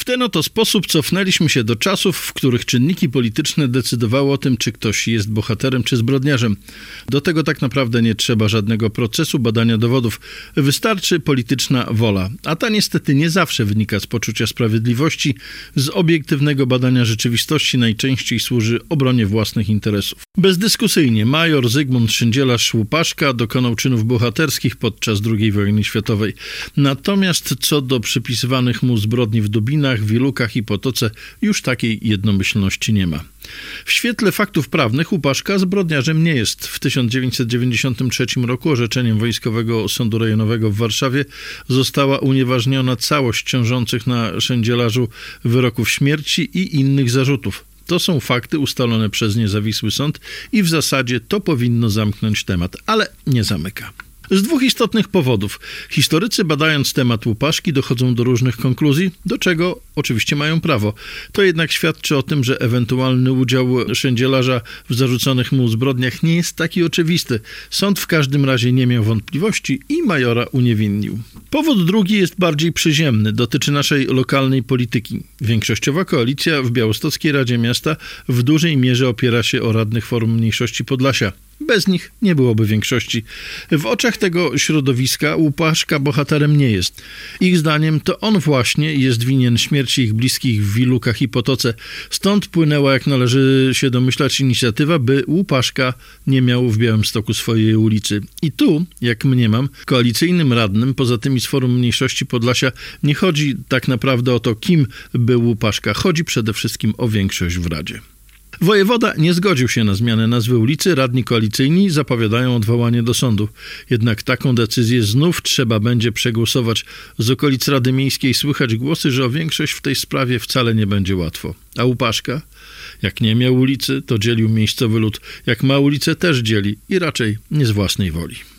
W ten oto sposób cofnęliśmy się do czasów, w których czynniki polityczne decydowały o tym, czy ktoś jest bohaterem czy zbrodniarzem. Do tego tak naprawdę nie trzeba żadnego procesu badania dowodów. Wystarczy polityczna wola. A ta niestety nie zawsze wynika z poczucia sprawiedliwości. Z obiektywnego badania rzeczywistości najczęściej służy obronie własnych interesów. Bezdyskusyjnie major Zygmunt Szyndzielasz-Łupaszka dokonał czynów bohaterskich podczas II wojny światowej. Natomiast co do przypisywanych mu zbrodni w Dubinach, Wilukach i Potoce, już takiej jednomyślności nie ma. W świetle faktów prawnych Łupaszka zbrodniarzem nie jest. W 1993 roku orzeczeniem Wojskowego Sądu Rejonowego w Warszawie została unieważniona całość ciążących na Szyndzielarzu wyroków śmierci i innych zarzutów. To są fakty ustalone przez niezawisły sąd i w zasadzie to powinno zamknąć temat, ale nie zamyka. Z dwóch istotnych powodów. Historycy, badając temat Łupaszki, dochodzą do różnych konkluzji, do czego oczywiście mają prawo. To jednak świadczy o tym, że ewentualny udział Szyndzielarza w zarzuconych mu zbrodniach nie jest taki oczywisty. Sąd w każdym razie nie miał wątpliwości i majora uniewinnił. Powód drugi jest bardziej przyziemny, dotyczy naszej lokalnej polityki. Większościowa koalicja w Białostockiej Radzie Miasta w dużej mierze opiera się o radnych Forum Mniejszości Podlasia. Bez nich nie byłoby większości. W oczach tego środowiska Łupaszka bohaterem nie jest. Ich zdaniem to on właśnie jest winien śmierci ich bliskich w Wilukach i Potoce. Stąd płynęła, jak należy się domyślać, inicjatywa, by Łupaszka nie miał w Białymstoku swojej ulicy. I tu, jak mniemam, koalicyjnym radnym, poza tymi z Forum Mniejszości Podlasia, nie chodzi tak naprawdę o to, kim był Łupaszka. Chodzi przede wszystkim o większość w Radzie. Wojewoda nie zgodził się na zmianę nazwy ulicy, radni koalicyjni zapowiadają odwołanie do sądu. Jednak taką decyzję znów trzeba będzie przegłosować. Z okolic Rady Miejskiej słychać głosy, że o większość w tej sprawie wcale nie będzie łatwo. A Łupaszka? Jak nie miał ulicy, to dzielił miejscowy lud. Jak ma ulicę, też dzieli i raczej nie z własnej woli.